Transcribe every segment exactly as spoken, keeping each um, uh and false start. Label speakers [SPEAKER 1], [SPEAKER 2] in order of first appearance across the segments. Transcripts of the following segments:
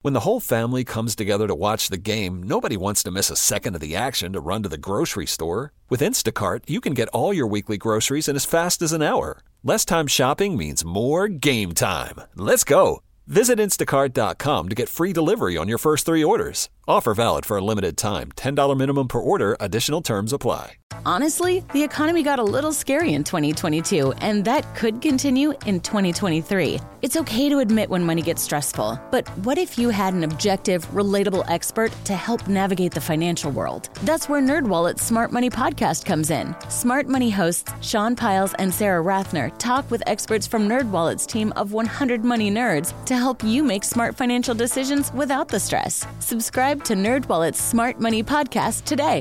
[SPEAKER 1] When the whole family comes together to watch the game, nobody wants to miss a second of the action to run to the grocery store. With Instacart, you can get all your weekly groceries in as fast as an hour. Less time shopping means more game time. Let's go. Visit instacart dot com to get free delivery on your first three orders. Offer valid for a limited time. ten dollars minimum per order. Additional terms apply.
[SPEAKER 2] Honestly, the economy got a little scary in twenty twenty-two, and that could continue in twenty twenty-three. It's okay to admit when money gets stressful, but what if you had an objective, relatable expert to help navigate the financial world? That's where NerdWallet's Smart Money podcast comes in. Smart Money hosts Sean Piles and Sarah Rathner talk with experts from NerdWallet's team of one hundred Money Nerds to help you make smart financial decisions without the stress. Subscribe to NerdWallet's Smart Money podcast today.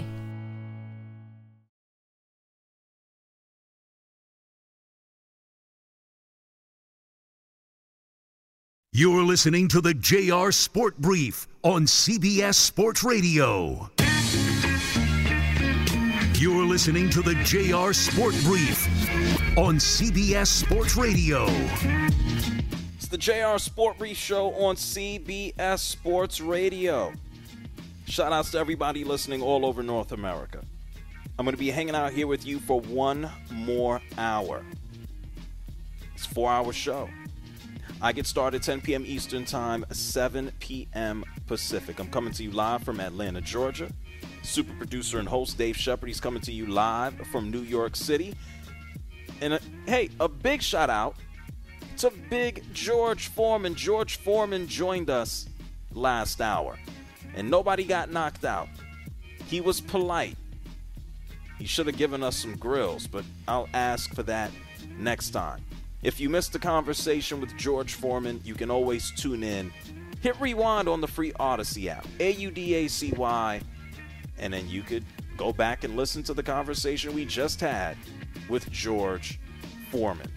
[SPEAKER 3] You're listening to the J R Sport Brief on C B S Sports Radio. You're listening to the J R Sport Brief on C B S Sports Radio.
[SPEAKER 4] It's the J R Sport Brief show on C B S Sports Radio. Shout outs to everybody listening all over North America. I'm going to be hanging out here with you for one more hour. It's a four-hour show. I get started ten p.m. Eastern Time, seven p.m. Pacific. I'm coming to you live from Atlanta, Georgia. Super producer and host Dave Shepard, he's coming to you live from New York City. And a, hey, a big shout out to Big George Foreman. George Foreman joined us last hour, and nobody got knocked out. He was polite. He should have given us some grills, but I'll ask for that next time. If you missed the conversation with George Foreman, you can always tune in. Hit rewind on the free Odyssey app, A U D A C Y, and then you could go back and listen to the conversation we just had with George Foreman.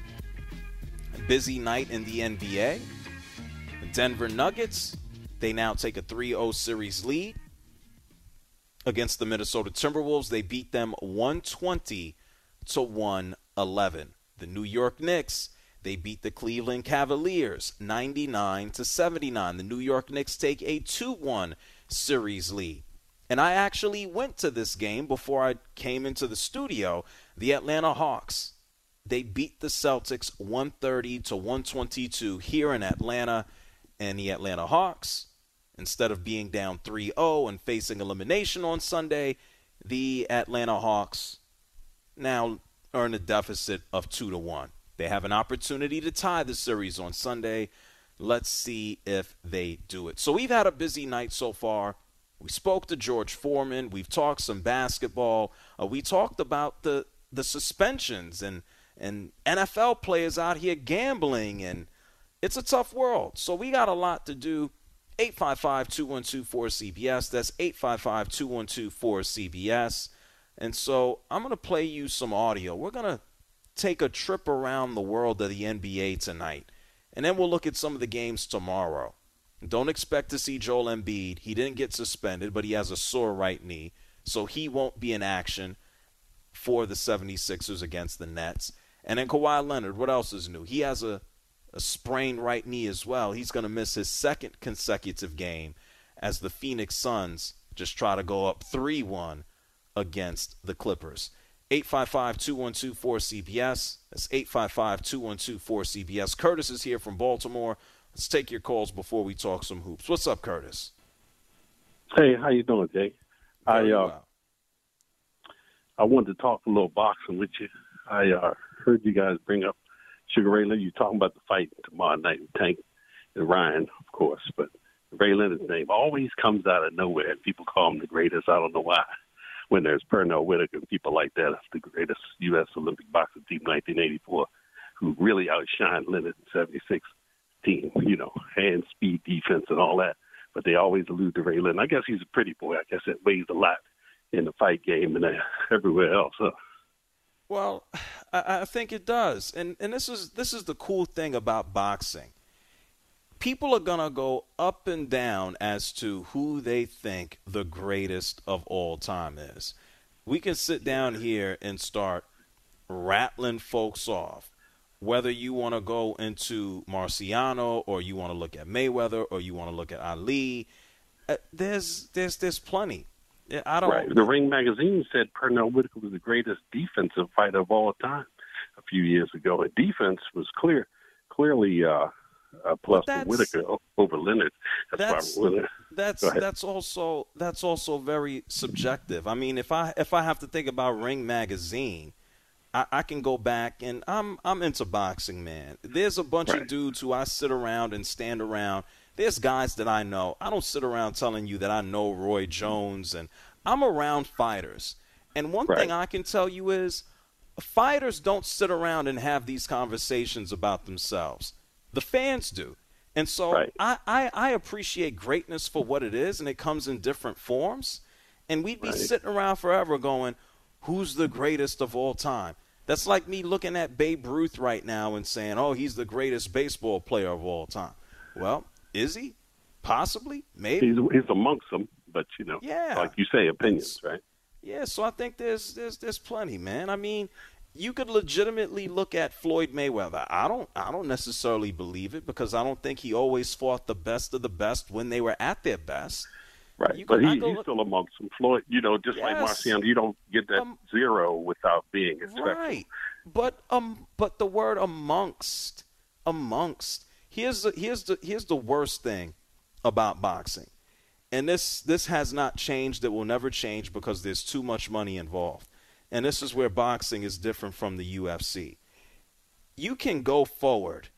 [SPEAKER 4] A busy night in the N B A. The Denver Nuggets, they now take a three oh series lead against the Minnesota Timberwolves. They beat them one twenty to one eleven. The New York Knicks, they beat the Cleveland Cavaliers ninety-nine to seventy-nine. The New York Knicks take a two one series lead. And I actually went to this game before I came into the studio. The Atlanta Hawks, they beat the Celtics one thirty to one twenty-two here in Atlanta. And the Atlanta Hawks, instead of being down three oh and facing elimination on Sunday, the Atlanta Hawks now earn a deficit of two to one. They have an opportunity to tie the series on Sunday. Let's see if they do it. So we've had a busy night so far. We spoke to George Foreman. We've talked some basketball. Uh, we talked about the the suspensions and and N F L players out here gambling, and it's a tough world. So we got a lot to do. eight five five, two one two, four C B S. That's eight five five, two one two, four C B S. And so I'm going to play you some audio. We're going to take a trip around the world of the N B A tonight, and then we'll look at some of the games tomorrow. Don't expect to see Joel Embiid. He didn't get suspended, but he has a sore right knee, so he won't be in action for the seventy-sixers against the Nets. And then Kawhi Leonard, what else is new? He has a, a sprained right knee as well. He's going to miss his second consecutive game as the Phoenix Suns just try to go up three one against the Clippers. eight five five, two one two, four C B S. That's eight five five, two one two, four C B S. Curtis is here from Baltimore. Let's take your calls before we talk some hoops. What's up, Curtis?
[SPEAKER 5] Hey, how you doing, Jake?
[SPEAKER 4] Very
[SPEAKER 5] I uh,
[SPEAKER 4] well.
[SPEAKER 5] I wanted to talk a little boxing with you. I uh, heard you guys bring up Sugar Ray Leonard. You're talking about the fight tomorrow night with Tank and Ryan, of course. But Ray Leonard's name always comes out of nowhere. People call him the greatest. I don't know why. When there's Pernell Whitaker and people like that, it's the greatest U S Olympic boxing team, nineteen eighty-four, who really outshined Leonard in seventy-six team, you know, hand, speed, defense, and all that. But they always allude to Ray Leonard. I guess he's a pretty boy. I guess it weighs a lot in the fight game and uh, everywhere else. Huh?
[SPEAKER 4] Well, I, I think it does. And and this is this is the cool thing about boxing. People are going to go up and down as to who they think the greatest of all time is. We can sit down here and start rattling folks off. Whether you want to go into Marciano or you want to look at Mayweather or you want to look at Ali, uh, there's there's there's plenty. I don't.
[SPEAKER 5] Right. The Ring magazine said Pernell Whitaker was the greatest defensive fighter of all time a few years ago. And defense was clear, clearly uh, a plus for Whitaker over Leonard. That's, that's why
[SPEAKER 4] that's that's also that's also very subjective. I mean, if I if I have to think about Ring magazine, I, I can go back and I'm I'm into boxing, man. There's a bunch right. of dudes who I sit around and stand around. There's guys that I know. I don't sit around telling you that I know Roy Jones, and I'm around fighters. And one
[SPEAKER 5] right.
[SPEAKER 4] thing I can tell you is fighters don't sit around and have these conversations about themselves. The fans do. And so
[SPEAKER 5] right.
[SPEAKER 4] I, I, I appreciate greatness for what it is, and it comes in different forms. And we'd be right. sitting around forever going, who's the greatest of all time? That's like me looking at Babe Ruth right now and saying, oh, he's the greatest baseball player of all time. Well, is he? Possibly, maybe.
[SPEAKER 5] He's, he's amongst them, but, you know,
[SPEAKER 4] yeah.
[SPEAKER 5] like you say, opinions, right?
[SPEAKER 4] Yeah, so I think there's there's there's plenty, man. I mean, you could legitimately look at Floyd Mayweather. I don't I don't necessarily believe it because I don't think he always fought the best of the best when they were at their best.
[SPEAKER 5] Right,
[SPEAKER 4] you
[SPEAKER 5] but
[SPEAKER 4] could,
[SPEAKER 5] he, he's
[SPEAKER 4] look,
[SPEAKER 5] still amongst them. Floyd, you know, just
[SPEAKER 4] yes.
[SPEAKER 5] like Marciano, you don't get that
[SPEAKER 4] um,
[SPEAKER 5] zero without being exceptional.
[SPEAKER 4] Right, but um, but the word amongst, amongst. Here's the here's the here's the worst thing about boxing, and this this has not changed. It will never change because there's too much money involved, and this is where boxing is different from the U F C. You can go forward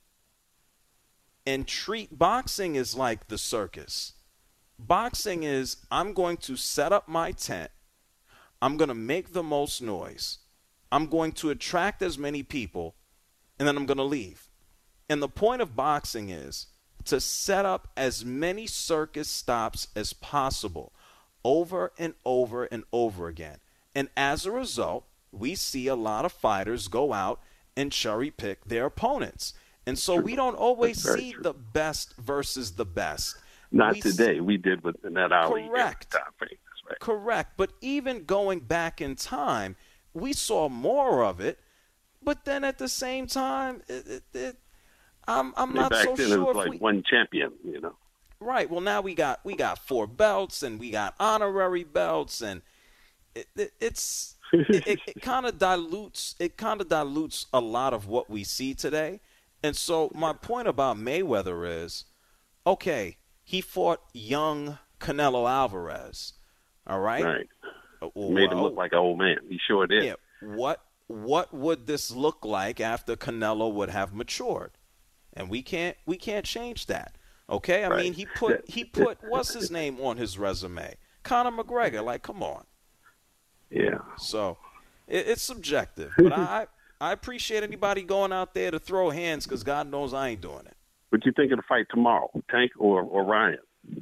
[SPEAKER 4] and treat boxing as like the circus. Boxing is, I'm going to set up my tent. I'm going to make the most noise. I'm going to attract as many people, and then I'm going to leave. And the point of boxing is to set up as many circus stops as possible over and over and over again. And as a result, we see a lot of fighters go out and cherry pick their opponents. And so
[SPEAKER 5] true.
[SPEAKER 4] we don't always see
[SPEAKER 5] true.
[SPEAKER 4] the best versus the best.
[SPEAKER 5] Not
[SPEAKER 4] we
[SPEAKER 5] today.
[SPEAKER 4] See,
[SPEAKER 5] we did with that Ali.
[SPEAKER 4] correct.
[SPEAKER 5] Right.
[SPEAKER 4] Correct. But even going back in time, we saw more of it. But then at the same time, it, it, it, I'm I'm not
[SPEAKER 5] back
[SPEAKER 4] so
[SPEAKER 5] then
[SPEAKER 4] sure.
[SPEAKER 5] It was
[SPEAKER 4] if
[SPEAKER 5] like
[SPEAKER 4] we,
[SPEAKER 5] one champion, you know.
[SPEAKER 4] Right. Well, now we got we got four belts and we got honorary belts, and it, it, it's it, it, it kind of dilutes it kind of dilutes a lot of what we see today. And so my point about Mayweather is, okay. He fought young Canelo Alvarez, all right?
[SPEAKER 5] Right.
[SPEAKER 4] Well,
[SPEAKER 5] made him look like an old man. He sure did.
[SPEAKER 4] Yeah. What what would this look like after Canelo would have matured? And we can't we can't change that. Okay? I
[SPEAKER 5] right.
[SPEAKER 4] mean, he put he put what's his name on his resume? Conor McGregor. Like, come on.
[SPEAKER 5] Yeah.
[SPEAKER 4] So it, it's subjective, but I I appreciate anybody going out there to throw hands because God knows I ain't doing it.
[SPEAKER 5] What you think of the fight tomorrow, Tank or, or Ryan?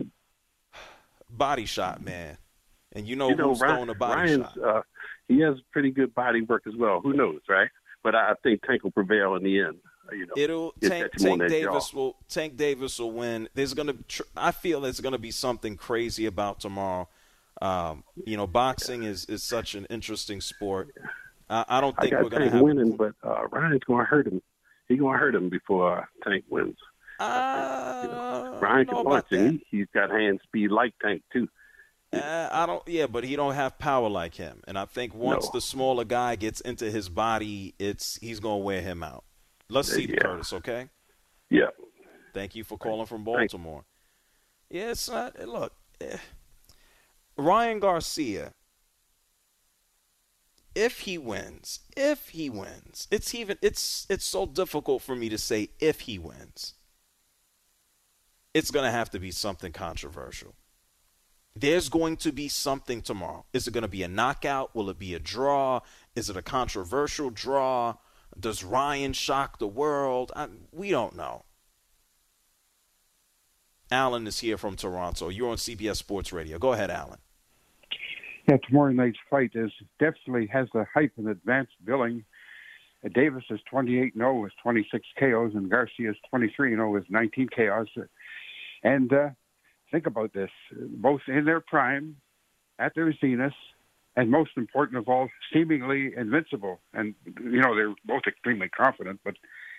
[SPEAKER 4] Body shot, man. And you know,
[SPEAKER 5] you know
[SPEAKER 4] who's
[SPEAKER 5] Ryan,
[SPEAKER 4] throwing a body
[SPEAKER 5] Ryan's,
[SPEAKER 4] shot.
[SPEAKER 5] Uh, he has pretty good body work as well. Who knows, right? But I think Tank will prevail in the end. You know,
[SPEAKER 4] It'll Tank, Tank Davis jaw. will Tank Davis will win. There's gonna, tr- I feel there's gonna be something crazy about tomorrow. Um, you know, boxing is, is such an interesting sport. I, I don't think
[SPEAKER 5] I got
[SPEAKER 4] we're gonna
[SPEAKER 5] Tank
[SPEAKER 4] have
[SPEAKER 5] winning, but uh, Ryan's gonna hurt him. He's gonna hurt him before uh, Tank wins.
[SPEAKER 4] Uh,
[SPEAKER 5] you know, Ryan can punch, and he, he's got hand speed like Tank too.
[SPEAKER 4] Uh, I don't. Yeah, but he don't have power like him. And I think once
[SPEAKER 5] no.
[SPEAKER 4] the smaller guy gets into his body, it's he's gonna wear him out. Let's see,
[SPEAKER 5] yeah.
[SPEAKER 4] Curtis. Okay.
[SPEAKER 5] Yeah.
[SPEAKER 4] Thank you for calling from Baltimore. Yeah, it's not. Look, eh, Ryan Garcia. If he wins, if he wins, it's even it's it's so difficult for me to say if he wins. It's going to have to be something controversial. There's going to be something tomorrow. Is it going to be a knockout? Will it be a draw? Is it a controversial draw? Does Ryan shock the world? I, we don't know. Alan is here from Toronto. You're on C B S Sports Radio. Go ahead, Alan.
[SPEAKER 6] Yeah, tomorrow night's fight is definitely has the hype and advanced billing. Uh, Davis is twenty-eight and oh with twenty-six K Os, and Garcia is twenty-three and oh with nineteen K Os. And uh, think about this, both in their prime, at their zenith, and most important of all, seemingly invincible. And, you know, they're both extremely confident, but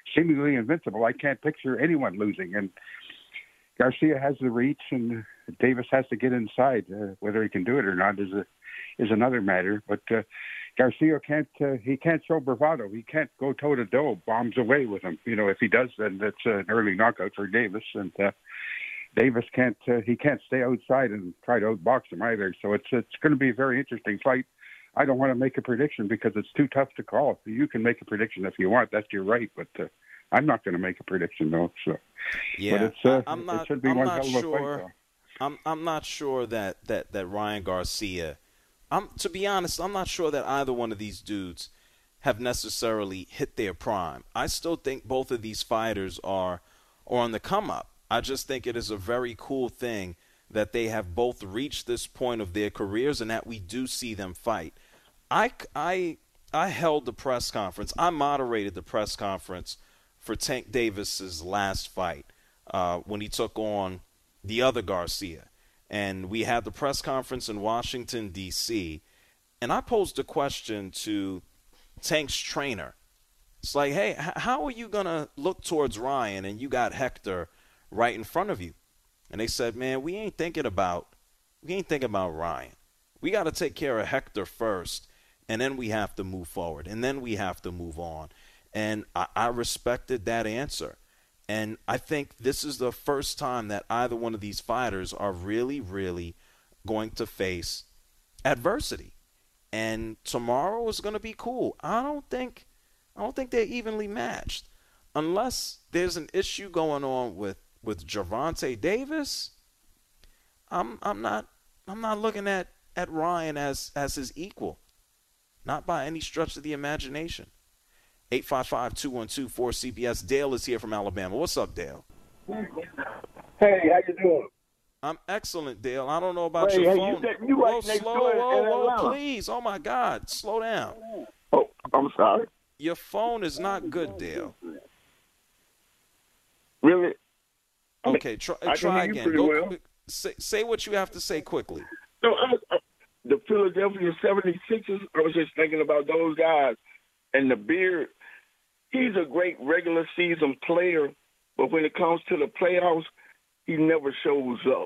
[SPEAKER 6] seemingly invincible. I can't picture anyone losing. And Garcia has the reach, and Davis has to get inside. Uh, whether he can do it or not is a, is another matter. But uh, Garcia can't. Uh, he can't show bravado. He can't go toe to toe, bombs away with him. You know, if he does, then that's an early knockout for Davis. And uh, Davis can't. Uh, he can't stay outside and try to outbox him either. So it's it's going to be a very interesting fight. I don't want to make a prediction because it's too tough to call. You can make a prediction if you want. That's your right. But uh, I'm not going to make a prediction, though. So,
[SPEAKER 4] yeah,
[SPEAKER 6] but it's, uh,
[SPEAKER 4] I'm not.
[SPEAKER 6] It should be
[SPEAKER 4] I'm
[SPEAKER 6] one
[SPEAKER 4] not
[SPEAKER 6] hell of a
[SPEAKER 4] sure.
[SPEAKER 6] fight,
[SPEAKER 4] I'm. I'm not sure that, that, that Ryan Garcia. I'm. To be honest, I'm not sure that either one of these dudes have necessarily hit their prime. I still think both of these fighters are, are on the come up. I just think it is a very cool thing that they have both reached this point of their careers and that we do see them fight. I, I, I held the press conference. I moderated the press conference for Tank Davis's last fight uh, when he took on the other Garcia. And we had the press conference in Washington, D C, and I posed a question to Tank's trainer. It's like, hey, h- how are you going to look towards Ryan and you got Hector right in front of you? And they said, man, we ain't thinking about we ain't thinking about Ryan. We got to take care of Hector first, and then we have to move forward, and then we have to move on. And I, I respected that answer. And I think this is the first time that either one of these fighters are really, really going to face adversity. And tomorrow is going to be cool. I don't think I don't think they're evenly matched. Unless there's an issue going on with, with Gervonta Davis, I'm I'm not I'm not looking at, at Ryan as, as his equal. Not by any stretch of the imagination. eight five five, two one two, four C B S. Dale is here from Alabama. What's up, Dale?
[SPEAKER 7] Hey, how you doing?
[SPEAKER 4] I'm excellent, Dale. I don't know about
[SPEAKER 7] hey,
[SPEAKER 4] your
[SPEAKER 7] hey,
[SPEAKER 4] phone.
[SPEAKER 7] You, you
[SPEAKER 4] whoa,
[SPEAKER 7] right next
[SPEAKER 4] slow,
[SPEAKER 7] door
[SPEAKER 4] whoa,
[SPEAKER 7] in
[SPEAKER 4] whoa,
[SPEAKER 7] Atlanta.
[SPEAKER 4] please. Oh, my God. Slow down.
[SPEAKER 7] Oh, I'm sorry.
[SPEAKER 4] Your phone is not good, Dale.
[SPEAKER 7] Really?
[SPEAKER 4] Okay, try,
[SPEAKER 7] I
[SPEAKER 4] try
[SPEAKER 7] can hear you
[SPEAKER 4] again.
[SPEAKER 7] pretty
[SPEAKER 4] Go,
[SPEAKER 7] well.
[SPEAKER 4] say, say what you have to say quickly.
[SPEAKER 7] No, I, I, the Philadelphia seventy-sixers, I was just thinking about those guys. And the Beard, he's a great regular season player, but when it comes to the playoffs, he never shows up.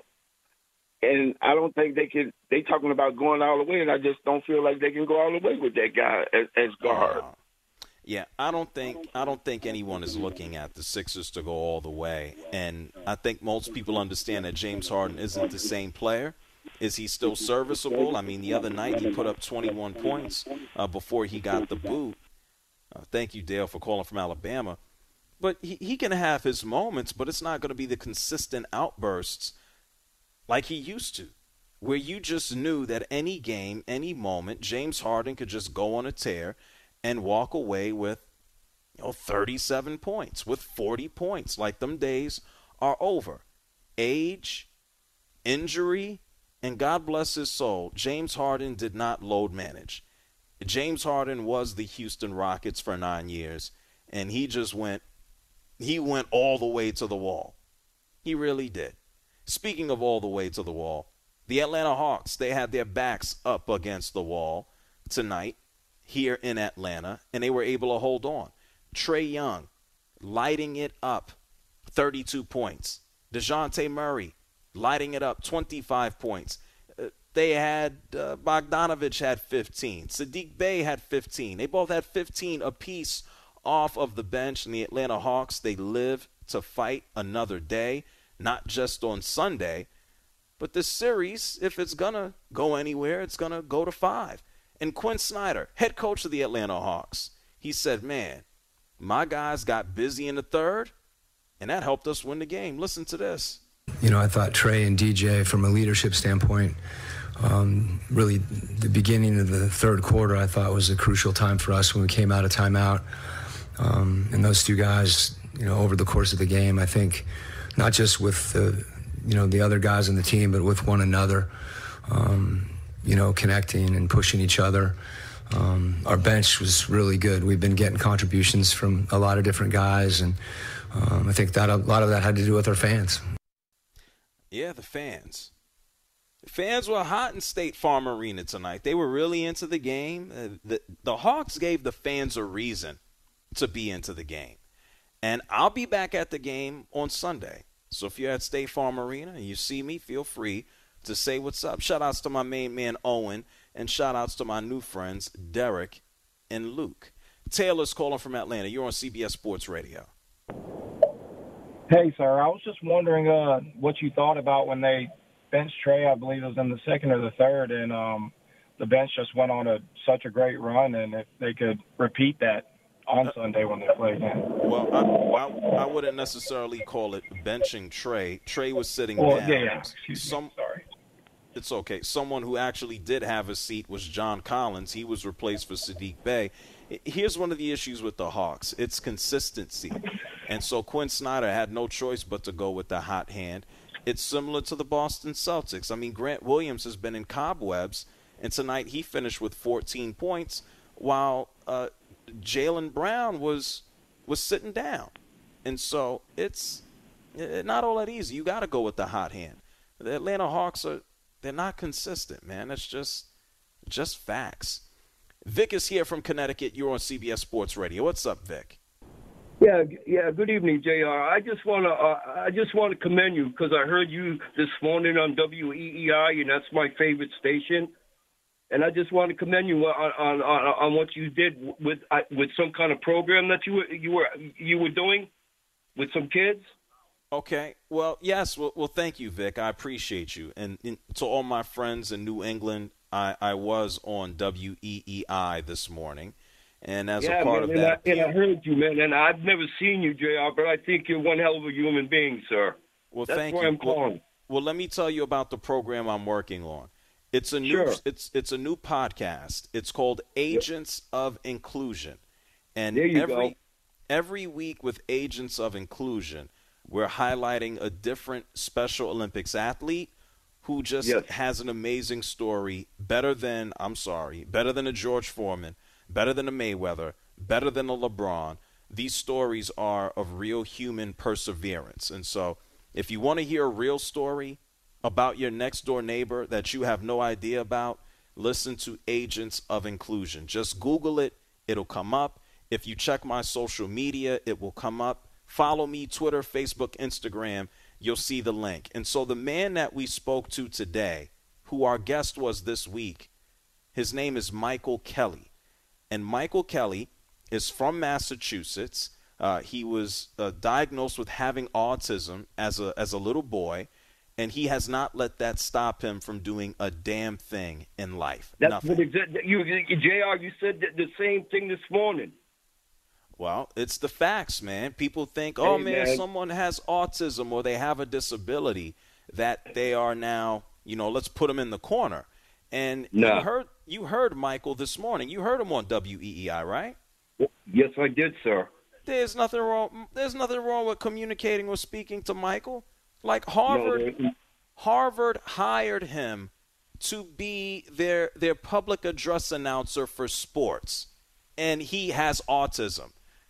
[SPEAKER 7] And I don't think they can – they talking about going all the way, and I just don't feel like they can go all the way with that guy as, as guard.
[SPEAKER 4] Uh, yeah, I don't think I don't think anyone is looking at the Sixers to go all the way. And I think most people understand that James Harden isn't the same player. Is he still serviceable? I mean, the other night he put up twenty-one points uh, before he got the boot. Uh, thank you, Dale, for calling from Alabama. But he, he can have his moments, but it's not going to be the consistent outbursts like he used to, where you just knew that any game, any moment, James Harden could just go on a tear and walk away with, you know, thirty-seven points, with forty points. Like, them days are over. Age, injury, and God bless his soul, James Harden did not load manage. James Harden was the Houston Rockets for nine years, and he just went, he went all the way to the wall. He really did. Speaking of all the way to the wall, the Atlanta Hawks, they had their backs up against the wall tonight here in Atlanta, and they were able to hold on. Trae Young lighting it up, thirty-two points. DeJounte Murray lighting it up, twenty-five points. Uh, they had uh, Bogdanovich had fifteen. Sadiq Bey had fifteen. They both had fifteen apiece off of the bench. And the Atlanta Hawks, they live to fight another day, not just on Sunday. But this series, if it's going to go anywhere, it's going to go to five. And Quinn Snyder, head coach of the Atlanta Hawks, he said, man, my guys got busy in the third, and that helped us win the game. Listen to this.
[SPEAKER 8] You know, I thought Trae and D J, from a leadership standpoint, um, really the beginning of the third quarter, I thought was a crucial time for us when we came out of timeout. Um, and those two guys, you know, over the course of the game, I think not just with the, you know, the other guys on the team, but with one another, um, you know, connecting and pushing each other. Um, our bench was really good. We've been getting contributions from a lot of different guys, and um, I think that a lot of that had to do with our fans.
[SPEAKER 4] Yeah, the fans. The fans were hot in State Farm Arena tonight. They were really into the game. Uh, the, the Hawks gave the fans a reason to be into the game. And I'll be back at the game on Sunday. So if you're at State Farm Arena and you see me, feel free to say what's up. Shout-outs to my main man, Owen, and shout-outs to my new friends, Derek and Luke. Taylor's calling from Atlanta. You're on C B S Sports Radio.
[SPEAKER 9] Hey, sir. I was just wondering uh, what you thought about when they benched Trey. I believe it was in the second or the third, and um, the bench just went on a such a great run, and if they could repeat that on Sunday when they play again.
[SPEAKER 4] Well, I, I, I wouldn't necessarily call it benching Trey. Trey was sitting
[SPEAKER 9] well,
[SPEAKER 4] down.
[SPEAKER 9] Yeah, yeah. Excuse
[SPEAKER 4] Some,
[SPEAKER 9] me. Sorry.
[SPEAKER 4] It's okay. Someone who actually did have a seat was John Collins. He was replaced for Sadiq Bey. Here's one of the issues with the Hawks. It's consistency. And so Quinn Snyder had no choice but to go with the hot hand. It's similar to the Boston Celtics. I mean, Grant Williams has been in cobwebs, and tonight he finished with fourteen points while uh, Jaylen Brown was was sitting down. And so it's not all that easy. You got to go with the hot hand. The Atlanta Hawks are they're not consistent, man. That's just just facts. Vic is here from Connecticut. You're on C B S Sports Radio. What's up, Vic?
[SPEAKER 10] Yeah, yeah. Good evening, J R. I just want to, uh, I just want to commend you because I heard you this morning on W E E I, and that's my favorite station. And I just want to commend you on on, on, on what you did with uh, with some kind of program that you were you were you were doing with some kids.
[SPEAKER 4] Okay. Well, yes. Well, well thank you, Vic. I appreciate you. And, and to all my friends in New England, I, I was on W E E I this morning. And as
[SPEAKER 10] yeah,
[SPEAKER 4] a part
[SPEAKER 10] man,
[SPEAKER 4] of
[SPEAKER 10] and
[SPEAKER 4] that,
[SPEAKER 10] I, and I heard you, man. And I've never seen you, J R, but I think you're one hell of a human being, sir.
[SPEAKER 4] Well,
[SPEAKER 10] That's
[SPEAKER 4] thank
[SPEAKER 10] why
[SPEAKER 4] you.
[SPEAKER 10] I'm calling.
[SPEAKER 4] Well, well, let me tell you about the program I'm working on. It's a new
[SPEAKER 10] Sure.
[SPEAKER 4] it's it's a new podcast. It's called Agents yep. of Inclusion. And
[SPEAKER 10] there you
[SPEAKER 4] every
[SPEAKER 10] go.
[SPEAKER 4] every week with Agents of Inclusion, we're highlighting a different Special Olympics athlete who just
[SPEAKER 10] yes.
[SPEAKER 4] has an amazing story, better than I'm sorry, better than a George Foreman, better than a Mayweather, better than a LeBron. These stories are of real human perseverance. And so if you want to hear a real story about your next door neighbor that you have no idea about, listen to Agents of Inclusion. Just Google it. It'll come up. If you check my social media, it will come up. Follow me, Twitter, Facebook, Instagram. You'll see the link. And so the man that we spoke to today, who our guest was this week, his name is Michael Kelly. And Michael Kelly is from Massachusetts. Uh, he was uh, diagnosed with having autism as a as a little boy, and he has not let that stop him from doing a damn thing in life.
[SPEAKER 10] That's
[SPEAKER 4] Nothing.
[SPEAKER 10] what exactly you, J R. You said the same thing this morning.
[SPEAKER 4] Well, it's the facts, man. People think, oh,
[SPEAKER 10] hey,
[SPEAKER 4] man,
[SPEAKER 10] man,
[SPEAKER 4] someone has autism or they have a disability that they are now, you know, let's put them in the corner. And
[SPEAKER 10] no.
[SPEAKER 4] you heard you heard Michael this morning. You heard him on W E E I, right?
[SPEAKER 10] Yes, I did, sir.
[SPEAKER 4] There's nothing wrong. There's nothing wrong with communicating or speaking to Michael. Like Harvard,
[SPEAKER 10] no,
[SPEAKER 4] Harvard hired him to be their their public address announcer for sports, and he has autism.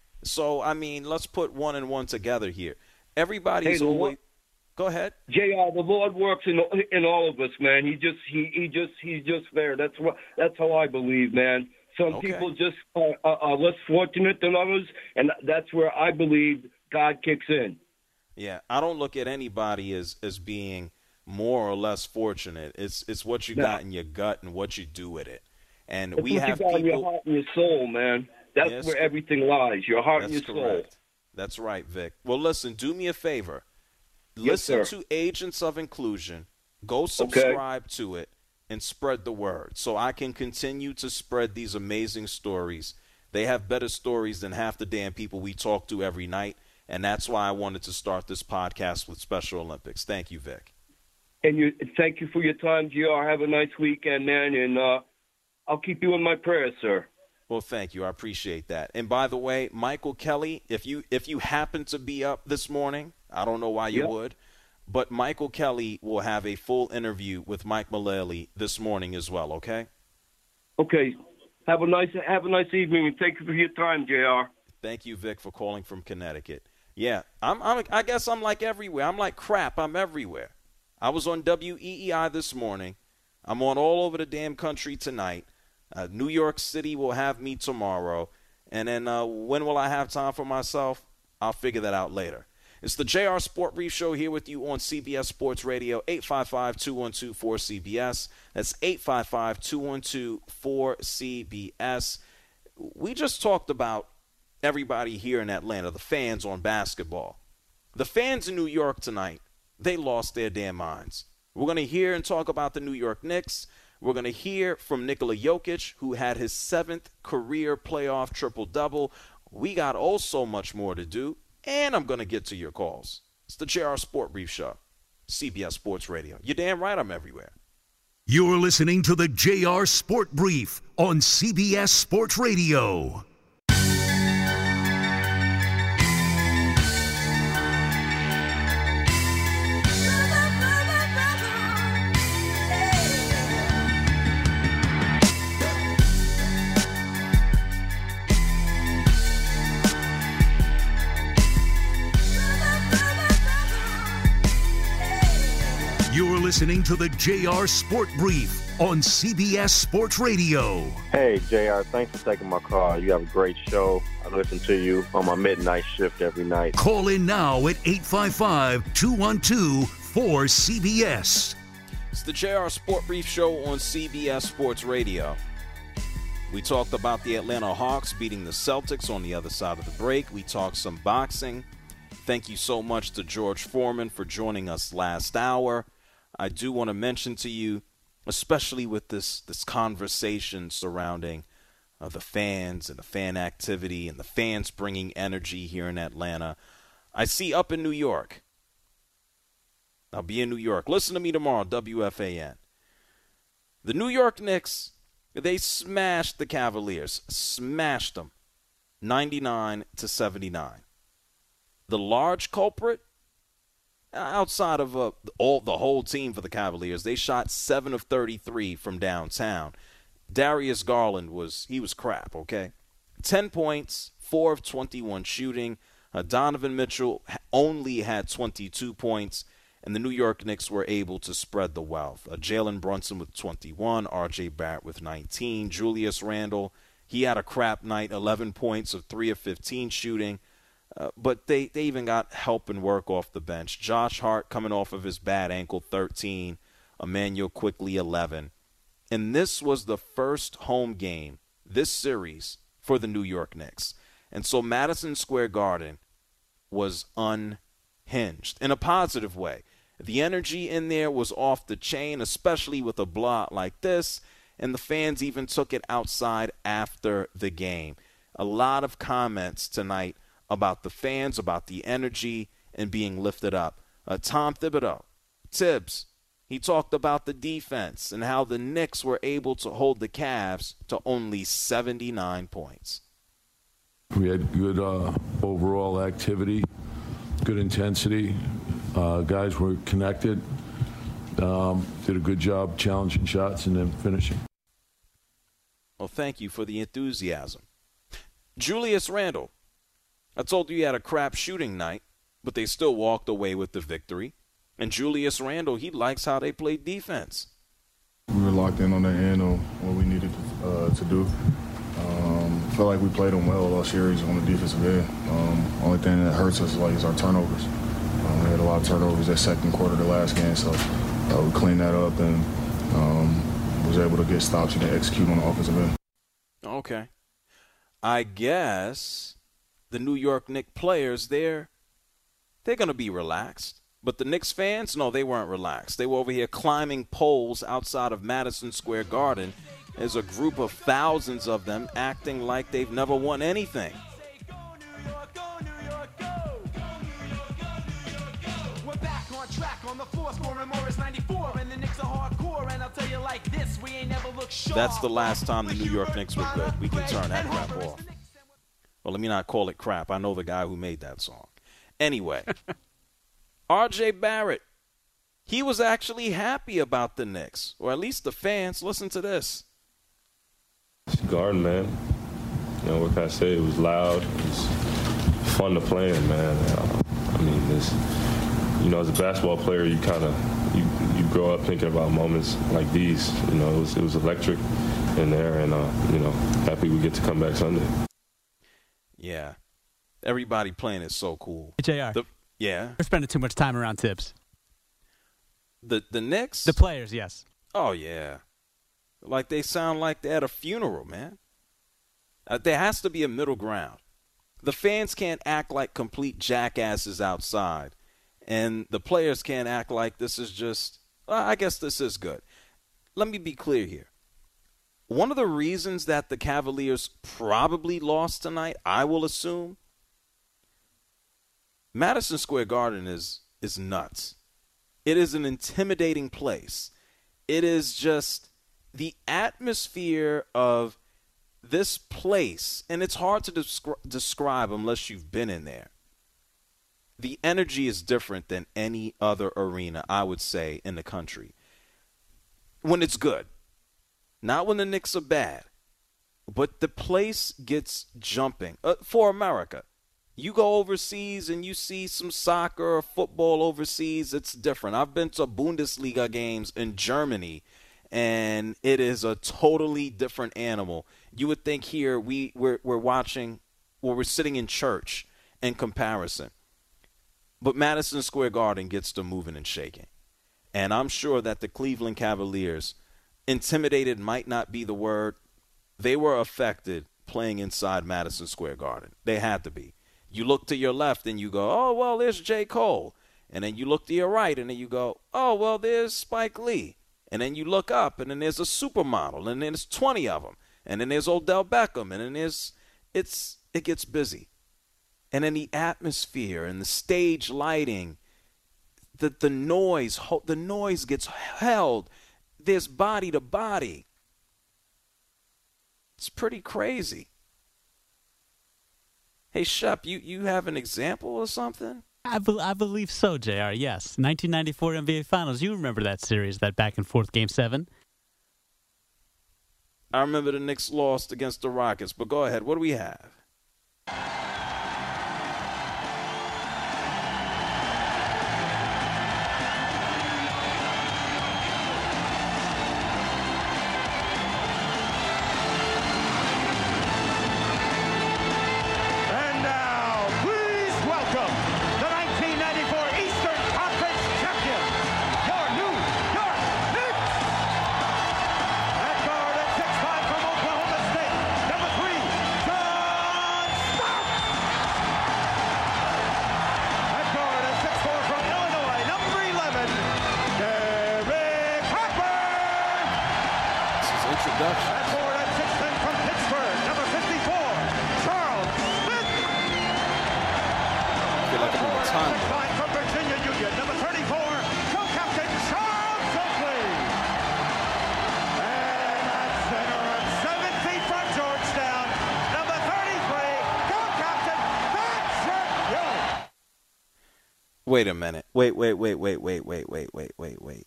[SPEAKER 4] So I mean, let's put one and one together here. Everybody's
[SPEAKER 10] hey,
[SPEAKER 4] always.
[SPEAKER 10] Lord,
[SPEAKER 4] go ahead,
[SPEAKER 10] J R. The Lord works in in all of us, man. He just he he just he's just there. That's what that's how I believe, man. Some
[SPEAKER 4] okay.
[SPEAKER 10] people just are, are, are less fortunate than others, and that's where I believe God kicks in.
[SPEAKER 4] Yeah, I don't look at anybody as as being more or less fortunate. It's it's what you
[SPEAKER 10] no.
[SPEAKER 4] got in your gut and what you do with it. And
[SPEAKER 10] it's
[SPEAKER 4] we
[SPEAKER 10] what
[SPEAKER 4] have
[SPEAKER 10] you got
[SPEAKER 4] people.
[SPEAKER 10] in your heart and your soul, man. That's
[SPEAKER 4] yes,
[SPEAKER 10] where everything lies. Your heart
[SPEAKER 4] that's
[SPEAKER 10] and your
[SPEAKER 4] correct.
[SPEAKER 10] soul.
[SPEAKER 4] That's right, Vic. Well, listen, do me a favor.
[SPEAKER 10] Yes,
[SPEAKER 4] Listen
[SPEAKER 10] sir.
[SPEAKER 4] to Agents of Inclusion. Go subscribe okay. to it and spread the word so I can continue to spread these amazing stories. They have better stories than half the damn people we talk to every night, and that's why I wanted to start this podcast with Special Olympics. Thank you, Vic.
[SPEAKER 10] And you, thank you for your time, G R. Have a nice weekend, man, and uh, I'll keep you in my prayers, sir.
[SPEAKER 4] Well, thank you. I appreciate that. And by the way, Michael Kelly, if you if you happen to be up this morning, I don't know why you
[SPEAKER 10] yep.
[SPEAKER 4] would, but Michael Kelly will have a full interview with Mike Mullally this morning as well, okay?
[SPEAKER 10] Okay. Have a nice have a nice evening, and thank you for your time, J R.
[SPEAKER 4] Thank you, Vic, for calling from Connecticut. Yeah, I'm, I'm I guess I'm like everywhere. I'm like crap. I'm everywhere. I was on W E E I this morning. I'm on all over the damn country tonight. Uh, New York City will have me tomorrow. And then uh, when will I have time for myself? I'll figure that out later. It's the J R Sport Brief Show here with you on C B S Sports Radio, eight five five, two one two, four C B S. That's eight five five, two one two, four C B S. We just talked about everybody here in Atlanta, the fans on basketball. The fans in New York tonight, they lost their damn minds. We're going to hear and talk about the New York Knicks. We're going to hear from Nikola Jokic, who had his seventh career playoff triple-double. We got oh so much more to do, and I'm going to get to your calls. It's the J R Sport Brief Show, C B S Sports Radio. You're damn right I'm everywhere.
[SPEAKER 3] You're listening to the J R Sport Brief on C B S Sports Radio. You're listening to the J R Sport Brief on C B S Sports Radio.
[SPEAKER 11] Hey, J R, thanks for taking my call. You have a great show. I listen to you on my midnight shift every night.
[SPEAKER 3] Call in now at eight five five, two one two, four C B S.
[SPEAKER 4] It's the J R Sport Brief Show on C B S Sports Radio. We talked about the Atlanta Hawks beating the Celtics on the other side of the break. We talked some boxing. Thank you so much to George Foreman for joining us last hour. I do want to mention to you, especially with this, this conversation surrounding uh, the fans and the fan activity and the fans bringing energy here in Atlanta. I see up in New York. I'll be in New York. Listen to me tomorrow, W F A N. The New York Knicks, they smashed the Cavaliers. Smashed them. ninety-nine to seventy-nine. The large culprit, outside of uh, all the whole team for the Cavaliers, they shot seven of thirty-three from downtown. Darius Garland was he was crap. Okay, ten points, four of twenty-one shooting. Uh, Donovan Mitchell only had twenty-two points, and the New York Knicks were able to spread the wealth. Uh, Jalen Brunson with twenty-one, R J Barrett with nineteen, Julius Randle, he had a crap night, eleven points of three of fifteen shooting. Uh, but they, they even got help and work off the bench. Josh Hart coming off of his bad ankle, thirteen. Emmanuel Quickly, eleven. And this was the first home game, this series, for the New York Knicks. And so Madison Square Garden was unhinged in a positive way. The energy in there was off the chain, especially with a blowout like this. And the fans even took it outside after the game. A lot of comments tonight about the fans, about the energy, and being lifted up. Uh, Tom Thibodeau, Tibbs, he talked about the defense and how the Knicks were able to hold the Cavs to only seventy-nine points.
[SPEAKER 12] We had good uh, overall activity, good intensity. Uh, guys were connected, um, did a good job challenging shots and then finishing.
[SPEAKER 4] Well, thank you for the enthusiasm. Julius Randle, I told you he had a crap shooting night, but they still walked away with the victory. And Julius Randle, he likes how they play defense.
[SPEAKER 13] We were locked in on the end of what we needed to, uh, to do. Um, I feel like we played them well all series on the defensive end. Um, only thing that hurts us like is our turnovers. Um, we had a lot of turnovers that second quarter of the last game, so uh, we cleaned that up and um, was able to get stops and execute on the offensive end.
[SPEAKER 4] Okay. I guess the New York Knicks players, they're, they're going to be relaxed. But the Knicks fans, no, they weren't relaxed. They were over here climbing poles outside of Madison Square Garden. There's a group of thousands of them acting like they've never won anything. We're back on track on the floor, scoring Morris ninety-four, and the Knicks are hardcore, and I'll tell you like this, we ain't never looked sharp. That's the last time the New York Knicks were good. We can turn that crap off. Well, let me not call it crap. I know the guy who made that song. Anyway, R J Barrett, he was actually happy about the Knicks, or at least the fans. Listen to this.
[SPEAKER 14] It's Garden, man. You know, what can I say? It was loud. It was fun to play in, man. Uh, I mean, this, you know, as a basketball player, you kind of, you, you grow up thinking about moments like these. You know, it was, it was electric in there, and, uh, you know, happy we get to come back Sunday.
[SPEAKER 4] Yeah. Everybody playing is so cool.
[SPEAKER 15] J R.
[SPEAKER 4] The, yeah.
[SPEAKER 15] They're spending too much time around Tibbs.
[SPEAKER 4] The the Knicks?
[SPEAKER 15] The players, yes.
[SPEAKER 4] Oh, yeah. Like they sound like they're at a funeral, man. Uh, there has to be a middle ground. The fans can't act like complete jackasses outside, and the players can't act like this is just, well, I guess this is good. Let me be clear here. One of the reasons that the Cavaliers probably lost tonight, I will assume, Madison Square Garden is is nuts. It is an intimidating place. It is just the atmosphere of this place, and it's hard to descri- describe unless you've been in there. The energy is different than any other arena, I would say, in the country. When it's good. Not when the Knicks are bad. But the place gets jumping. Uh, for America. You go overseas and you see some soccer or football overseas, it's different. I've been to Bundesliga games in Germany, and it is a totally different animal. You would think here we, we're, we're watching, or we're sitting in church in comparison. But Madison Square Garden gets to moving and shaking. And I'm sure that the Cleveland Cavaliers, intimidated might not be the word, they were affected playing inside Madison Square Garden. They had to be. You look to your left and you go, oh, well, there's J. Cole. And then you look to your right and then you go, oh, well, there's Spike Lee. And then you look up and then there's a supermodel and then there's twenty of them. And then there's Odell Beckham and then there's, it's, it gets busy. And then the atmosphere and the stage lighting, the, the noise, the noise gets held. There's body to body. It's pretty crazy. Hey, Shep, you, you have an example or something?
[SPEAKER 15] I, be- I believe so, J R, yes. nineteen ninety-four N B A Finals. You remember that series, that back and forth Game seven?
[SPEAKER 4] I remember the Knicks lost against the Rockets, but go ahead. What do we have? Wait a minute. Wait, wait, wait, wait, wait, wait, wait, wait, wait, wait.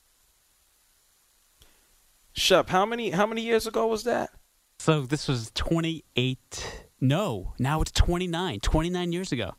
[SPEAKER 4] Shep, how many how many years ago was that?
[SPEAKER 15] So this was twenty-eight. No, now it's twenty-nine. twenty-nine years ago.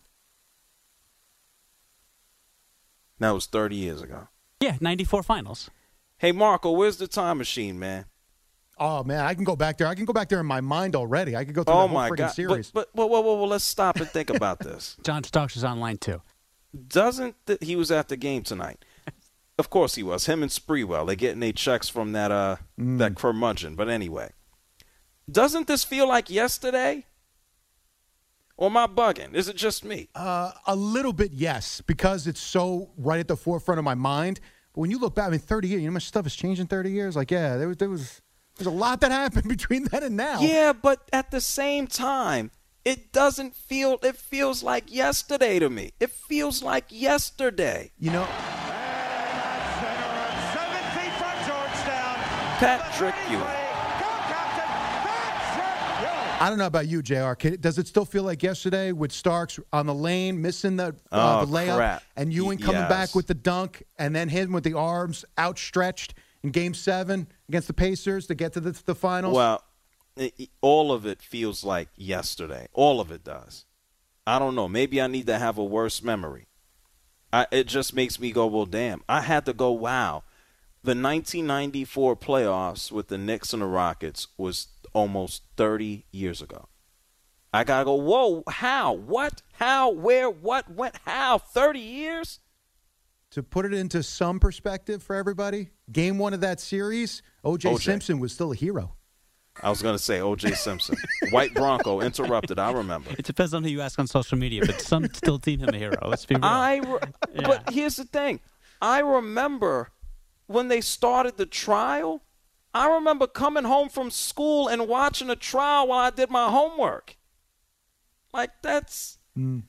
[SPEAKER 4] That was thirty years ago.
[SPEAKER 15] Yeah, ninety-four Finals.
[SPEAKER 4] Hey, Marco, where's the time machine, man?
[SPEAKER 16] Oh, man, I can go back there. I can go back there in my mind already. I could go through
[SPEAKER 4] oh
[SPEAKER 16] the whole
[SPEAKER 4] my
[SPEAKER 16] freaking
[SPEAKER 4] God.
[SPEAKER 16] series.
[SPEAKER 4] But, but whoa, whoa, whoa, let's stop and think about this.
[SPEAKER 15] John Starks is online, too.
[SPEAKER 4] Doesn't th- he was at the game tonight? Of course he was. Him and Spreewell, they getting their checks from that uh mm. that curmudgeon. But anyway, doesn't this feel like yesterday? Or am I bugging? Is it just me?
[SPEAKER 16] Uh, a little bit, yes, because it's so right at the forefront of my mind. But when you look back, I mean, thirty years, you know how much stuff has changed in thirty years? Like, yeah, there was there was there's a lot that happened between then and now.
[SPEAKER 4] Yeah, but at the same time, it doesn't feel, it feels like yesterday to me. It feels like yesterday.
[SPEAKER 16] You know.
[SPEAKER 4] Patrick Ewing.
[SPEAKER 16] I don't know about you, J R. Does it still feel like yesterday with Starks on the lane, missing the, uh,
[SPEAKER 4] oh,
[SPEAKER 16] the layup,
[SPEAKER 4] crap.
[SPEAKER 16] and Ewing coming
[SPEAKER 4] yes.
[SPEAKER 16] back with the dunk, and then him with the arms outstretched in Game seven against the Pacers to get to the, the finals?
[SPEAKER 4] Well, it, all of it feels like yesterday. All of it does. I don't know. Maybe I need to have a worse memory. I, it just makes me go, well, damn. I had to go, wow. The nineteen ninety-four playoffs with the Knicks and the Rockets was almost thirty years ago. I got to go, whoa, how, what, how, where, what, when, how, thirty years?
[SPEAKER 16] To put it into some perspective for everybody, game one of that series, O J. Simpson was still a hero.
[SPEAKER 4] I was going to say O J. Simpson. White Bronco, interrupted, I remember.
[SPEAKER 15] It depends on who you ask on social media, but some still deem him a hero. Let's be real.
[SPEAKER 4] I re-
[SPEAKER 15] Yeah.
[SPEAKER 4] But here's the thing. I remember when they started the trial, I remember coming home from school and watching a trial while I did my homework. Like, that's,
[SPEAKER 16] Mm.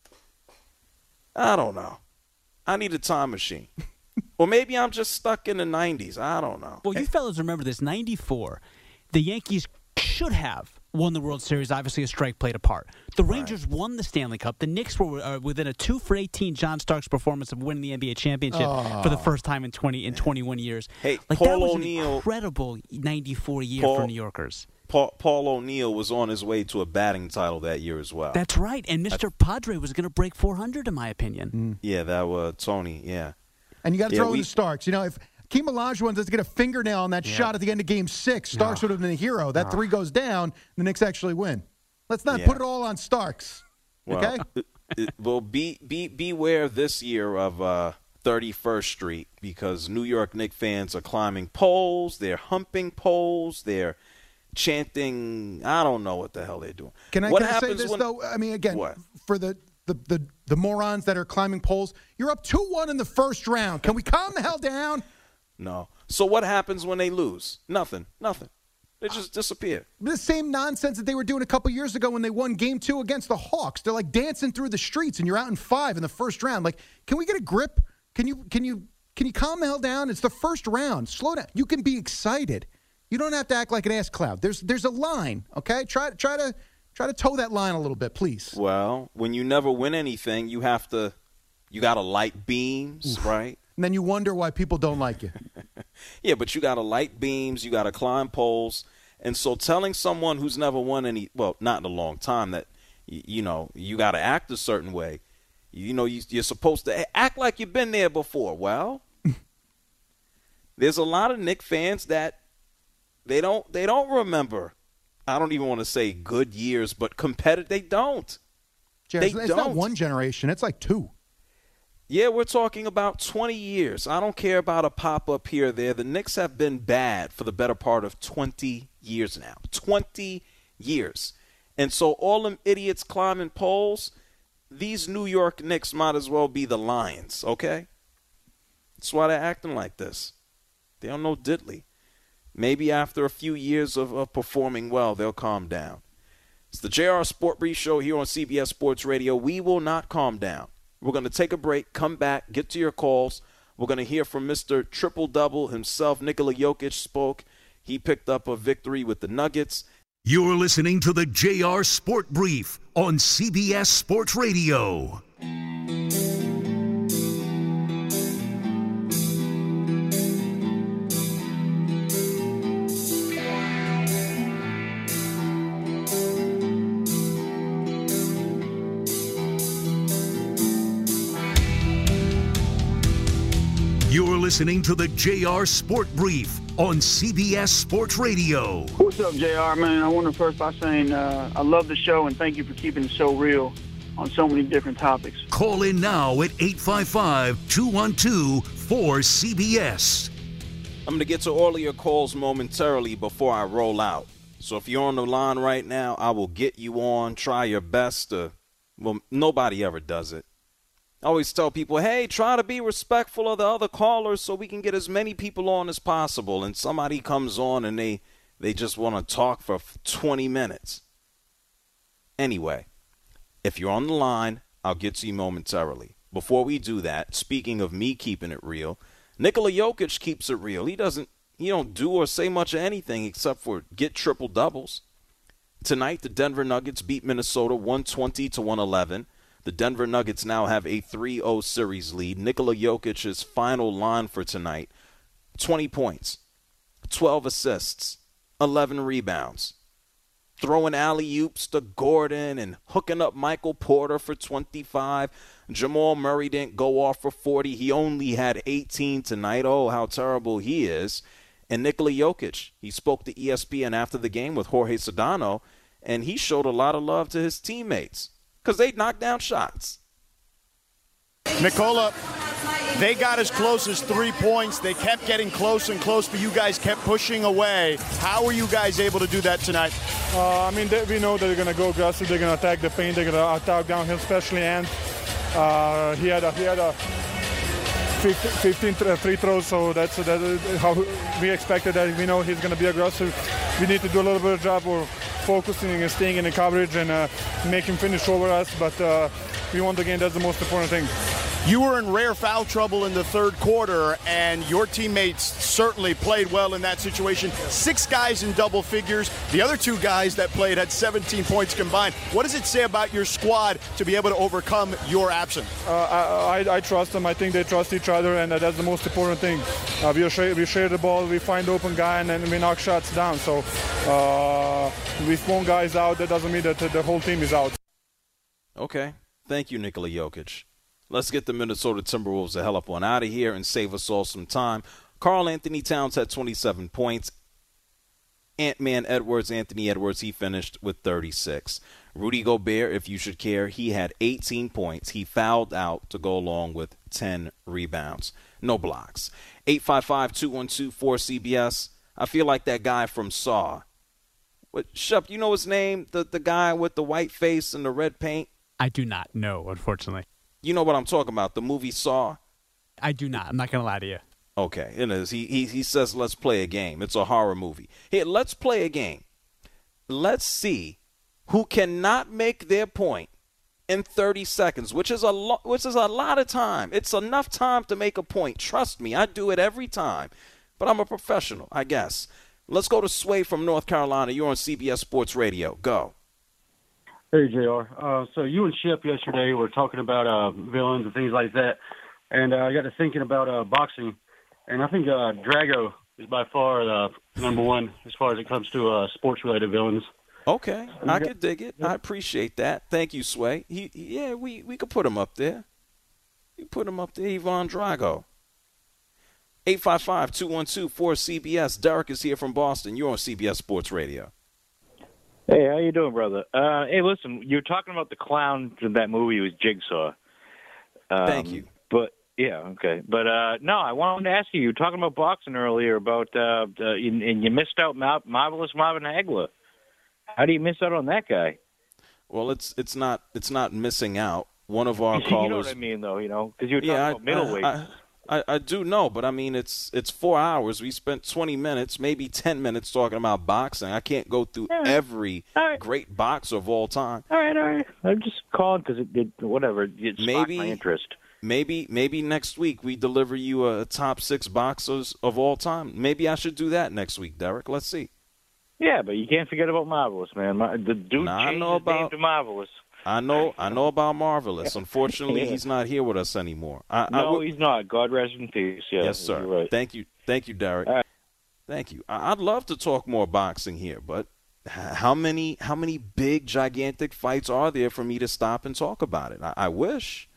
[SPEAKER 4] I don't know. I need a time machine. Or maybe I'm just stuck in the nineties. I don't know.
[SPEAKER 15] Well, you fellas remember this. ninety-four, the Yankees should have won the World Series, obviously a strike played apart. The Rangers won the Stanley Cup. The Knicks were uh, within a two for eighteen John Starks performance of winning the N B A championship
[SPEAKER 4] Oh.
[SPEAKER 15] for the first time in twenty in twenty-one years.
[SPEAKER 4] Hey,
[SPEAKER 15] like
[SPEAKER 4] Paul
[SPEAKER 15] that was
[SPEAKER 4] O'Neal-
[SPEAKER 15] an incredible ninety-four year
[SPEAKER 4] Paul-
[SPEAKER 15] for New Yorkers.
[SPEAKER 4] Paul, Paul O'Neal was on his way to a batting title that year as well.
[SPEAKER 15] That's right. And Mister Padre was going to break four hundred, in my opinion.
[SPEAKER 4] Yeah, that was Tony, yeah.
[SPEAKER 16] And you got to
[SPEAKER 4] Yeah,
[SPEAKER 16] throw
[SPEAKER 4] we-
[SPEAKER 16] in the Starks. You know, if Hakeem Olajuwon doesn't get a fingernail on that
[SPEAKER 4] Yeah.
[SPEAKER 16] shot at the end of Game Six, Starks
[SPEAKER 4] No.
[SPEAKER 16] would have been a hero. That
[SPEAKER 4] No.
[SPEAKER 16] three goes down, the Knicks actually win. Let's not
[SPEAKER 4] Yeah.
[SPEAKER 16] put it all on Starks.
[SPEAKER 4] Well,
[SPEAKER 16] Okay?
[SPEAKER 4] it- it- well, be be beware this year of uh, thirty-first Street, because New York Knicks fans are climbing poles, they're humping poles, they're chanting. I don't know what the hell they're doing.
[SPEAKER 16] Can I,
[SPEAKER 4] what
[SPEAKER 16] can I say
[SPEAKER 4] happens
[SPEAKER 16] this
[SPEAKER 4] when,
[SPEAKER 16] though? I mean, again,
[SPEAKER 4] What?
[SPEAKER 16] for the, the the the morons that are climbing poles, you're up two one in the first round. Can we calm the hell down?
[SPEAKER 4] No. So what happens when they lose? Nothing. Nothing. They just disappear.
[SPEAKER 16] The same nonsense that they were doing a couple years ago when they won Game Two against the Hawks. They're like dancing through the streets, and you're out in five in the first round. Like, can we get a grip? Can you can you can you calm the hell down? It's the first round. Slow down. You can be excited. You don't have to act like an ass cloud. There's there's a line, okay? Try try to try to toe that line a little bit, please.
[SPEAKER 4] Well, when you never win anything, you have to, you got to light beams, right?
[SPEAKER 16] And then you wonder why people don't like you.
[SPEAKER 4] Yeah, but you got to light beams, you got to climb poles. And so telling someone who's never won any, well, not in a long time, that, y- you know, you got to act a certain way. You know, you, you're supposed to act like you've been there before. Well, there's a lot of Knicks fans that they don't they don't remember. I don't even want to say good years, but competitive, they don't.
[SPEAKER 16] Jay,
[SPEAKER 4] They
[SPEAKER 16] it's, it's not
[SPEAKER 4] don't.
[SPEAKER 16] one generation. It's like two.
[SPEAKER 4] Yeah, we're talking about twenty years. I don't care about a pop-up here or there. The Knicks have been bad for the better part of twenty years now. twenty years. And so all them idiots climbing poles, these New York Knicks might as well be the Lions, okay? That's why they're acting like this. They don't know diddly. Maybe after a few years of, of performing well, they'll calm down. It's the J R Sport Brief Show here on C B S Sports Radio. We will not calm down. We're going to take a break, come back, get to your calls. We're going to hear from Mister Triple-Double himself. Nikola Jokic spoke. He picked up a victory with the Nuggets.
[SPEAKER 3] You're listening to the J R Sport Brief on C B S Sports Radio. You're listening to the J R Sport Brief on C B S Sports Radio.
[SPEAKER 17] What's up, J R, man? I want to first by saying uh, I love the show and thank you for keeping it so real on so many different topics.
[SPEAKER 3] Call in now at eight five five, two one two, four C B S.
[SPEAKER 4] I'm going to get to all of your calls momentarily before I roll out. So if you're on the line right now, I will get you on. Try your best to, well, nobody ever does it. I always tell people, hey, try to be respectful of the other callers so we can get as many people on as possible. And somebody comes on and they, they just want to talk for twenty minutes. Anyway, if you're on the line, I'll get to you momentarily. Before we do that, speaking of me keeping it real, Nikola Jokic keeps it real. He doesn't, he don't do or say much of anything except for get triple doubles. Tonight, the Denver Nuggets beat Minnesota one twenty to one eleven. The Denver Nuggets now have a three oh series lead. Nikola Jokic's final line for tonight, twenty points, twelve assists, eleven rebounds. Throwing alley-oops to Gordon and hooking up Michael Porter for twenty-five. Jamal Murray didn't go off for forty. He only had eighteen tonight. Oh, how terrible he is. And Nikola Jokic, he spoke to E S P N after the game with Jorge Sedano, and he showed a lot of love to his teammates because they knocked down shots.
[SPEAKER 18] Nikola, they got as close as three points. They kept getting close and close, but you guys kept pushing away. How were you guys able to do that tonight?
[SPEAKER 19] Uh, I mean, they, we know that they're going to go aggressive. They're going to attack the paint. They're going to attack downhill, especially and uh, he had a he had a fifteen free throws, so that's, that's how we expected that. We know he's going to be aggressive. We need to do a little bit of job of focusing and staying in the coverage and uh, make him finish over us, but uh, we won the game. That's the most important thing.
[SPEAKER 18] You were in rare foul trouble in the third quarter, and your teammates certainly played well in that situation. Six guys in double figures. The other two guys that played had seventeen points combined. What does it say about your squad to be able to overcome your absence?
[SPEAKER 19] Uh, I, I, I trust them. I think they trust each other, and uh, that's the most important thing. Uh, we, share, we share the ball, we find the open guy, and then we knock shots down. So uh, if one guy is out, that doesn't mean that the whole team is out.
[SPEAKER 4] Okay. Thank you, Nikola Jokic. Let's get the Minnesota Timberwolves the hell up on out of here and save us all some time. Karl Anthony Towns had twenty-seven points. Ant-Man Edwards, Anthony Edwards, he finished with thirty-six. Rudy Gobert, if you should care, he had eighteen points. He fouled out to go along with ten rebounds. No blocks. eight five five, two one two, four C B S. I feel like that guy from Saw. What, Shep, you know his name? The, the guy with the white face and the red paint?
[SPEAKER 15] I do not know, unfortunately.
[SPEAKER 4] You know what I'm talking about, the movie Saw?
[SPEAKER 15] I do not. I'm not going to lie to you.
[SPEAKER 4] Okay, it is. He, he, he says, let's play a game. It's a horror movie. Here, let's play a game. Let's see who cannot make their point in thirty seconds, which is a lo- which is a lot of time. It's enough time to make a point. Trust me, I do it every time. But I'm a professional, I guess. Let's go to Sway from North Carolina. You're on C B S Sports Radio. Go.
[SPEAKER 20] Hey, J R. Uh, so you and Shep yesterday were talking about uh, villains and things like that, and uh, I got to thinking about uh, boxing, and I think uh, Drago is by far the number one as far as it comes to uh, sports-related villains.
[SPEAKER 4] Okay, I can dig it. I appreciate that. Thank you, Sway. He, yeah, we, we could put him up there. You put him up there, Ivan Drago. eight five five, two one two, four C B S. Derek is here from Boston. You're on C B S Sports Radio.
[SPEAKER 21] Hey, how you doing, brother? Uh, hey, listen, you were talking about the clown in that movie was Jigsaw. Um,
[SPEAKER 4] Thank you.
[SPEAKER 21] But yeah, okay. But uh, no, I wanted to ask you. You were talking about boxing earlier about, uh, uh, and, and you missed out Mar- Marvelous Marvin Hagler. How do you miss out on that guy?
[SPEAKER 4] Well, it's it's not it's not missing out. One of our
[SPEAKER 21] you
[SPEAKER 4] callers.
[SPEAKER 21] know what I mean, though. You know, because you were talking
[SPEAKER 4] yeah,
[SPEAKER 21] about middleweight.
[SPEAKER 4] I, I, I, I do know, but I mean, it's it's four hours. We spent twenty minutes, maybe ten minutes talking about boxing. I can't go through
[SPEAKER 21] right.
[SPEAKER 4] every
[SPEAKER 21] right.
[SPEAKER 4] great boxer of all time.
[SPEAKER 21] All right, all right. I'm just calling because it did whatever. It sparked
[SPEAKER 4] maybe
[SPEAKER 21] my interest.
[SPEAKER 4] Maybe maybe next week we deliver you a top six boxers of all time. Maybe I should do that next week, Derek. Let's see.
[SPEAKER 21] Yeah, but you can't forget about Marvelous, man. The dude
[SPEAKER 4] nah,
[SPEAKER 21] changed
[SPEAKER 4] I know
[SPEAKER 21] his
[SPEAKER 4] about,
[SPEAKER 21] name to Marvelous.
[SPEAKER 4] I know I know about Marvelous. Unfortunately, yeah. he's not here with us anymore. I,
[SPEAKER 21] no,
[SPEAKER 4] I w-
[SPEAKER 21] he's not. God rest in peace. Yeah,
[SPEAKER 4] yes, sir.
[SPEAKER 21] You're right.
[SPEAKER 4] Thank you. Thank you, Derek.
[SPEAKER 21] Right.
[SPEAKER 4] Thank you. I- I'd love to talk more boxing here, but how many how many big, gigantic fights are there for me to stop and talk about it? I, I wish.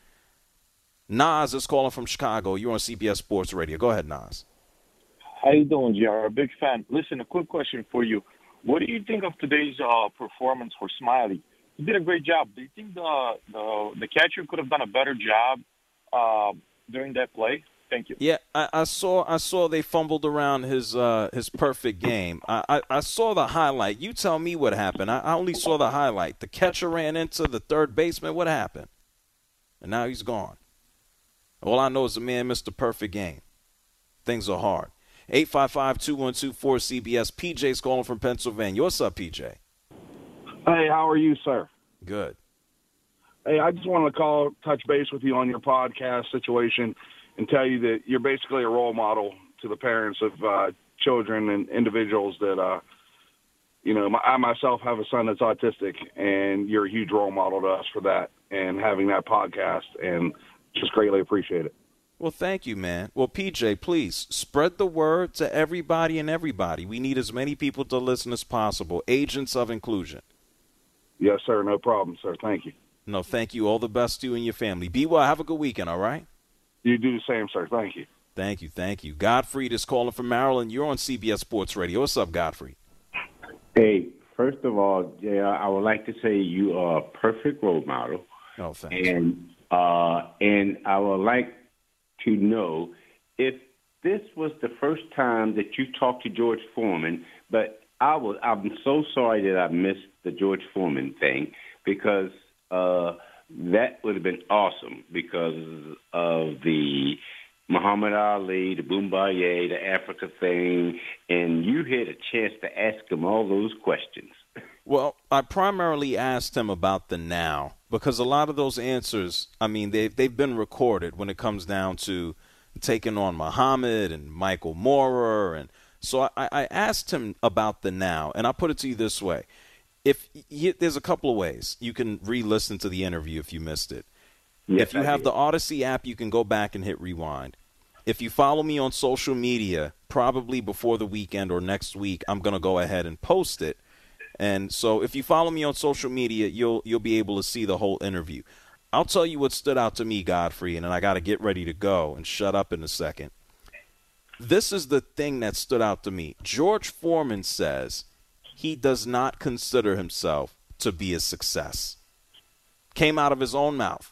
[SPEAKER 4] Nas is calling from Chicago. You're on C B S Sports Radio. Go ahead, Nas.
[SPEAKER 22] How you doing, J R? Big fan. Listen, a quick question for you. What do you think of today's uh, performance for Smiley? He did a great job. Do you think the the, the catcher could have done a better job uh, during that play? Thank you.
[SPEAKER 4] Yeah, I, I saw I saw they fumbled around his uh, his perfect game. I, I, I saw the highlight. You tell me what happened. I, I only saw the highlight. The catcher ran into the third baseman. What happened? And now he's gone. All I know is the man missed the perfect game. Things are hard. eight five five, two one two, four C B S. P J's calling from Pennsylvania. What's up, P J?
[SPEAKER 23] Hey, how are you, sir?
[SPEAKER 4] Good.
[SPEAKER 23] Hey, I just wanted to call, touch base with you on your podcast situation and tell you that you're basically a role model to the parents of uh, children and individuals that, uh, you know, my, I myself have a son that's autistic, and you're a huge role model to us for that and having that podcast, and just greatly appreciate it.
[SPEAKER 4] Well, thank you, man. Well, P J, please spread the word to everybody and everybody. We need as many people to listen as possible. Agents of inclusion.
[SPEAKER 23] Yes, sir. No problem, sir. Thank you.
[SPEAKER 4] No, thank you. All the best to you and your family. Be well. Have a good weekend, all right?
[SPEAKER 23] You do the same, sir. Thank you.
[SPEAKER 4] Thank you. Thank you. Godfrey is calling from Maryland. You're on C B S Sports Radio. What's up, Godfrey?
[SPEAKER 24] Hey,
[SPEAKER 1] first of all, J R, I would like to say you are a perfect role model.
[SPEAKER 4] Oh, thanks.
[SPEAKER 1] And uh, and I would like to know if this was the first time that you talked to George Foreman. But I was I'm so sorry that I missed the George Foreman thing, because uh, that would have been awesome because of the Muhammad Ali, the Boombaye, the Africa thing, and you had a chance to ask him all those questions.
[SPEAKER 4] Well, I primarily asked him about the now, because a lot of those answers, I mean, they've, they've been recorded when it comes down to taking on Muhammad and Michael Moorer. And so I, I asked him about the now, and I'll put it to you this way. If you, there's a couple of ways. You can re-listen to the interview if you missed it.
[SPEAKER 1] Yes,
[SPEAKER 4] if you
[SPEAKER 1] I
[SPEAKER 4] have
[SPEAKER 1] did.
[SPEAKER 4] the Odyssey app, you can go back and hit rewind. If you follow me on social media, probably before the weekend or next week, I'm going to go ahead and post it. And so if you follow me on social media, you'll you'll be able to see the whole interview. I'll tell you what stood out to me, Godfrey, and then I got to get ready to go and shut up in a second. This is the thing that stood out to me. George Foreman says he does not consider himself to be a success. Came out of his own mouth.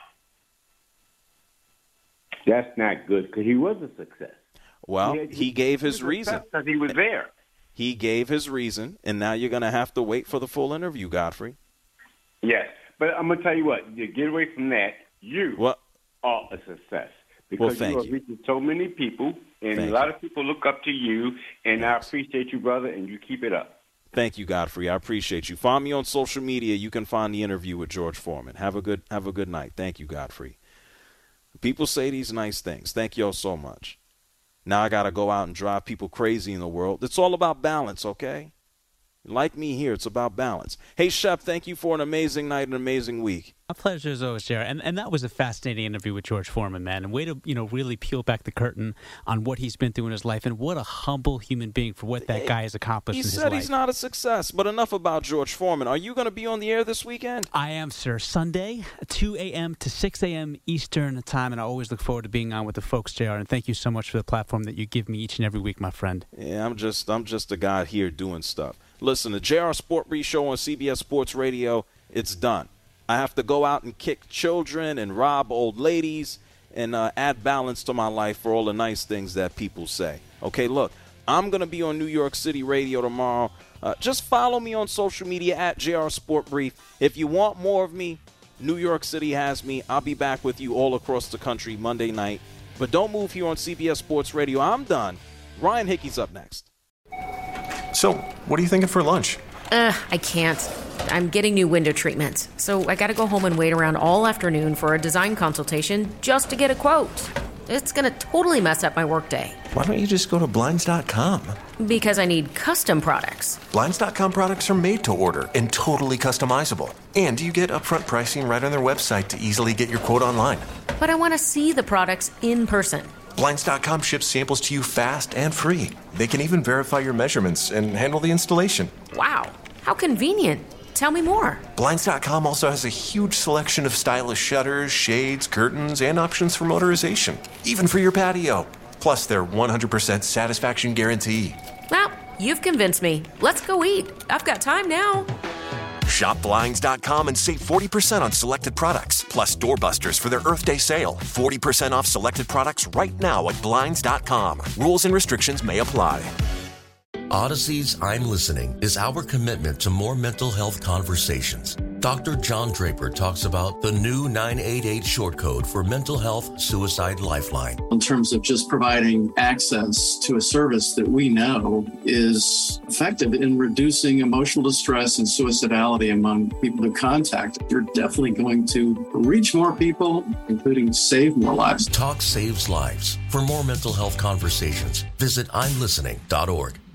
[SPEAKER 1] That's not good, because he was a success.
[SPEAKER 4] Well,
[SPEAKER 1] He had-
[SPEAKER 4] he gave his
[SPEAKER 1] he was a
[SPEAKER 4] reason.
[SPEAKER 1] success 'cause he was there.
[SPEAKER 4] He gave his reason, and now you're going to have to wait for the full interview, Godfrey.
[SPEAKER 1] Yes, but I'm going to tell you what, you get away from that, you
[SPEAKER 4] What?
[SPEAKER 1] are a success.
[SPEAKER 4] Well,
[SPEAKER 1] Because
[SPEAKER 4] thank
[SPEAKER 1] you are
[SPEAKER 4] you.
[SPEAKER 1] reaching so many people, and
[SPEAKER 4] Thank
[SPEAKER 1] a lot of people look up to you, and I appreciate you, brother, and you keep it up.
[SPEAKER 4] Thank you, Godfrey. I appreciate you. Find me on social media. You can find the interview with George Foreman. Have a good have a good night. Thank you, Godfrey. People say these nice things. Thank you all so much. Now I got to go out and drive people crazy in the world. It's all about balance, okay? Like me here, it's about balance. Hey, Shep, thank you for an amazing night, an amazing week.
[SPEAKER 15] A pleasure as always, Jared. And and that was a fascinating interview with George Foreman, man. And way to, you know, really peel back the curtain on what he's been through in his life, and what a humble human being for what that guy has accomplished
[SPEAKER 4] He
[SPEAKER 15] in his
[SPEAKER 4] said
[SPEAKER 15] life.
[SPEAKER 4] he's not a success, but enough about George Foreman. Are you going to be on the air this weekend?
[SPEAKER 15] I am, sir. Sunday, two a.m. to six a.m. Eastern time, and I always look forward to being on with the folks, J R. And thank you so much for the platform that you give me each and every week, my friend.
[SPEAKER 4] Yeah, I'm just I'm just a guy here doing stuff. Listen, the J R Sport Brief Show on C B S Sports Radio, it's done. I have to go out and kick children and rob old ladies and uh, add balance to my life for all the nice things that people say. Okay, look, I'm going to be on New York City radio tomorrow. Uh, just follow me on social media at J R Sport Brief. If you want more of me, New York City has me. I'll be back with you all across the country Monday night. But don't move here on C B S Sports Radio. I'm done. Ryan Hickey's up next.
[SPEAKER 2] So, what are you thinking for lunch?
[SPEAKER 5] Ugh, I can't. I'm getting new window treatments, so I gotta go home and wait around all afternoon for a design consultation just to get a quote. It's gonna totally mess up my workday.
[SPEAKER 2] Why don't you just go to Blinds dot com?
[SPEAKER 5] Because I need custom products.
[SPEAKER 2] Blinds dot com products are made to order and totally customizable. And you get upfront pricing right on their website to easily get your quote online.
[SPEAKER 5] But I wanna see the products in person.
[SPEAKER 2] Blinds dot com ships samples to you fast and free. They can even verify your measurements and handle the installation.
[SPEAKER 5] Wow, how convenient. Tell me more.
[SPEAKER 2] Blinds dot com also has a huge selection of stylish shutters, shades, curtains, and options for motorization, even for your patio. Plus their one hundred percent satisfaction guarantee.
[SPEAKER 5] Well, you've convinced me. Let's go eat. I've got time now.
[SPEAKER 2] Shop Blinds dot com and save forty percent on selected products, plus doorbusters for their Earth Day sale. forty percent off selected products right now at Blinds dot com. Rules and restrictions may apply.
[SPEAKER 24] Odyssey's I'm Listening is our commitment to more mental health conversations. Doctor John Draper talks about the new nine eight eight short code for mental health suicide lifeline.
[SPEAKER 25] In terms of just providing access to a service that we know is effective in reducing emotional distress and suicidality among people who contact, you're definitely going to reach more people, including save more lives.
[SPEAKER 24] Talk saves lives. For more mental health conversations, visit I'm listening dot org.